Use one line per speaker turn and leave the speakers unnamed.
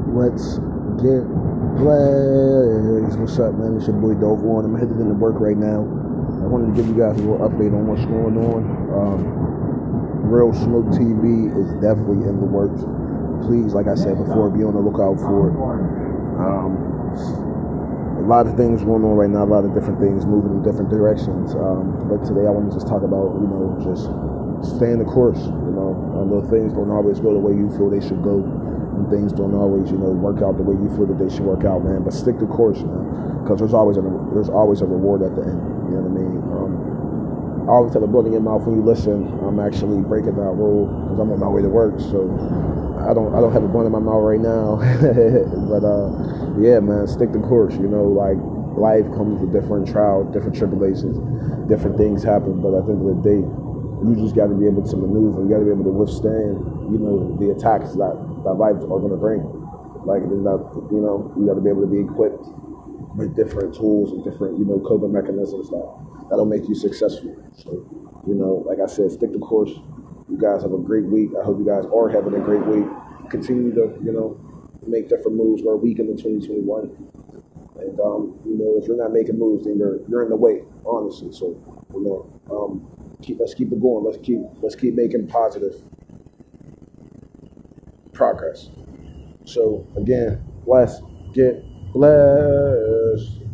Let's get blazed. What's up, man? It's your boy Dove One. I'm headed into work right now. I wanted to give you guys a little update on what's going on. Real Smoke TV is definitely in the works. Please, like I said before, be on the lookout for it. A lot of things going on right now, a lot of different things moving in different directions. But today I want to just talk about, just staying the course. I know things don't always go the way you feel they should go, and things don't always, work out the way you feel that they should work out, man. But stick the course, man, because there's always a reward at the end. You know what I mean? I always have a blood in your mouth when you listen. I'm actually breaking that rule because I'm on my way to work, so I don't have a blunt in my mouth right now. But yeah, man, stick the course. Like life comes with different trials, different tribulations, different things happen. But at the end of the day, you just got to be able to maneuver. You got to be able to withstand, the attacks that life are going to bring. Like, you got to be able to be equipped with different tools and different, coping mechanisms that'll make you successful. So, like I said, stick the course. You guys have a great week. I hope you guys are having a great week. Continue to, make different moves. We're a week into 2021. And, if you're not making moves, then you're in the way, honestly. So, let's keep it going. Let's keep making positive progress. So again, let's get blessed.